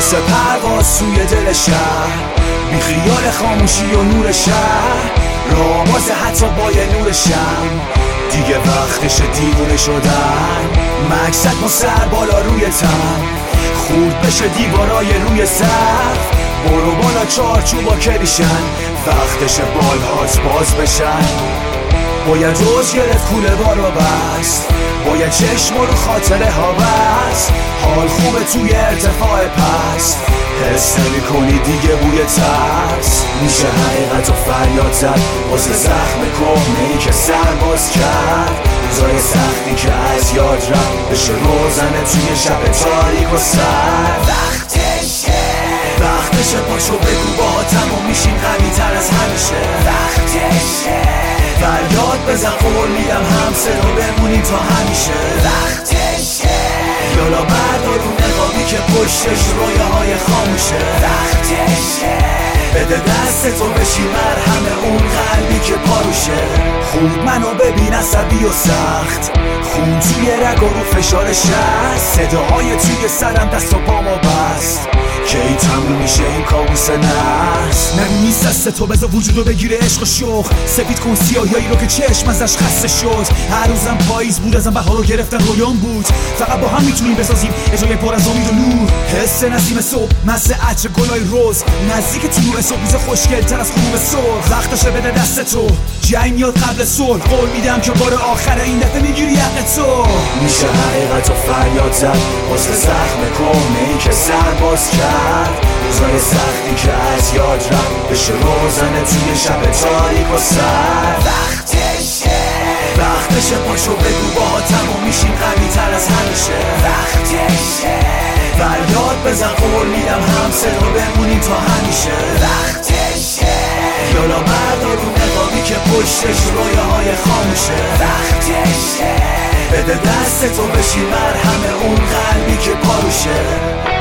مثل پرواز سوی دل شهر، بی خیال خاموشی و نور شهر، راه باز حتی با یه نور شم. دیگه وقتش دیوونه شدن، مقصد با سر بالا روی تن، خورد بشه دیوارای روی سقف، برو بالا چارچوبا کلیشن، وقتش بالهات باز بشن. باید روز گرفت کوله بارو بست، باید چشم رو خاطره ها بست، حال خوبه توی ارتفاع پست، حس نمی کنی دیگه بوی ترس. میشه حقیقت و فریاد زد واسه زخم کهنه‌ای که سر باز کرد، روزای سختی که از یاد رفت بشه روزنه توی شب تاریک و سرد. وقتشه پاشو بگو با تموم میشیم قوی تر از همیشه. وقتشه فریاد بزن قول میدم هم صدا بمونیم تا همیشه. وقتشه یالا بردار اون نقابی که پشتش رویاهای خاموشه. وقتشه بده دست تو بشی مرهم اون قلبی که پاروشه. خوب منو ببین عصبی و سخت، خون توی رگ و رو فشار شست، صداهای توی سرم دست و پامو بست، کی تموم میشه این کابوس نست. نگو نیست دست تو بذار وجودو بگیره عشق و شوق، سفید کن سیاهیایی رو که چشم ازش خسته شد. هر روزم پاییز بود ازم بهارو گرفتن رویان بود، فقط با هم میتونیم بسازیم اجای پر از امید و نور. حس نسیم صبح مثل عطر گلای روز، نزدیک طلوع صبح روز خوشگل‌تر از غروب صبح. وقتشه بده دست تو جنگ میاد قبل صلح، قول میدم که بار آخر این دفعه میگیری حق تو. میشه حقیقت و فریاد زد واسه زخم کهنه‌ای که سر باز کرد، روزای سختی که از یاد رفت بشه روزنه توی شب تاریک و سرد. وقتشه پاشو بگو با تموم میشیم قوی تر از همیشه. وقتشه فریاد بزن قول میدم هم صدا بمونیم تا همیشه. وقتشه یالا بردار اون نقابی که پشتش رویاهای خاموشه. وقتشه بده دست تو بشی مرهم اون قلبی که پاروشه.